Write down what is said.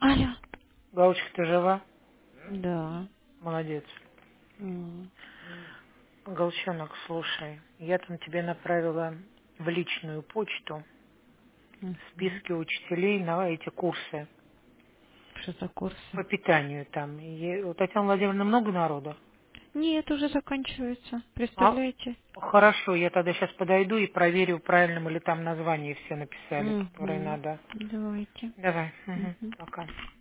Алло. Галочка, ты жива? Да. Молодец. М. Галчонок, слушай, я там тебе направила в личную почту Мгм. списки учителей на эти курсы Что за курсы? по питанию там. У Татьяны Владимировны много народу? Нет, уже заканчивается. А, Представляете? хорошо, я тогда сейчас подойду и проверю, правильно мы ли там названия все написали, которые Угу. надо. Давайте. Давай, Мгм. пока.